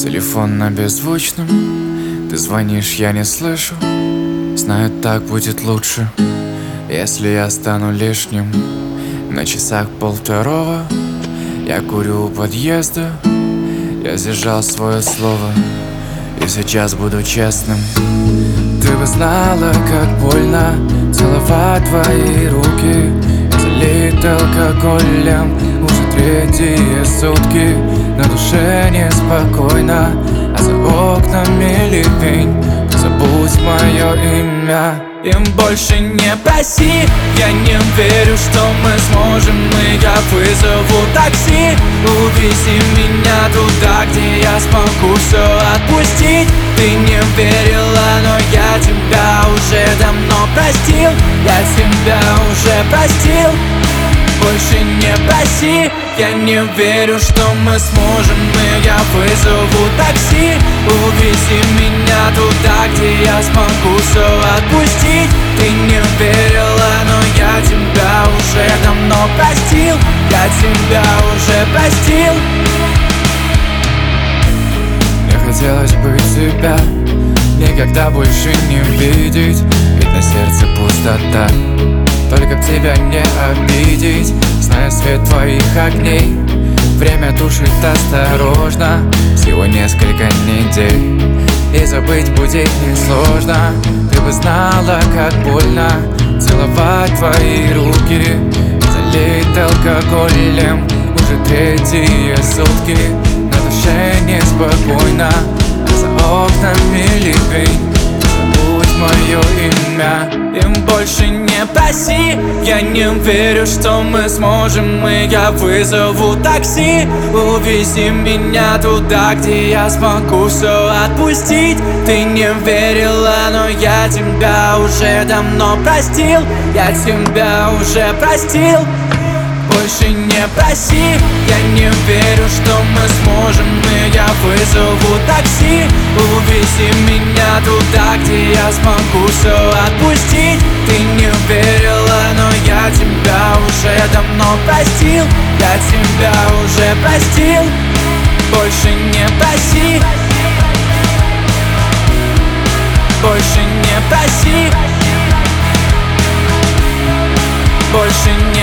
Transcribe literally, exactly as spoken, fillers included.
Телефон на беззвучном, ты звонишь, я не слышу. Знаю, так будет лучше, если я стану лишним. На часах полвторого, я курю у подъезда. Я сдержал свое слово, и сейчас буду честным. Ты бы знала, как больно целовать твои руки. Я залит алкоголем уже третьи сутки. На душе неспокойно, а за окнами ливень. Забудь мое имя, им больше не проси. Я не верю, что мы сможем, и я вызову такси. Увези меня туда, где я смогу все отпустить. Ты не верила, но я тебя уже давно простил. Я тебя уже простил. Больше не проси. Я не верю, что мы сможем, и я вызову такси. Увези меня туда, где я смогу все отпустить. Ты не верила, но я тебя уже давно простил. Я тебя уже простил. Мне хотелось бы тебя никогда больше не видеть, ведь на сердце пустота. Только б тебя не обидеть, зная свет твоих огней. Время душит осторожно, всего несколько недель, и забыть будет несложно. Ты бы знала, как больно целовать твои руки. Залит алкоголем уже третьи сутки. На душе неспокойно, а за окнами ливень. Забудь мое имя, им больше не проси. Я не верю, что мы сможем, и я вызову такси. Увези меня туда, где я смогу все отпустить. Ты не верила, но я тебя уже давно простил. Я тебя уже простил. Больше не проси. Я не верю, что мы сможем, и я вызову такси. Увези меня туда, где я смогу все отпустить. Ты не верила, но я тебя уже давно простил. Я тебя уже простил. Больше не проси. Больше не проси. Больше не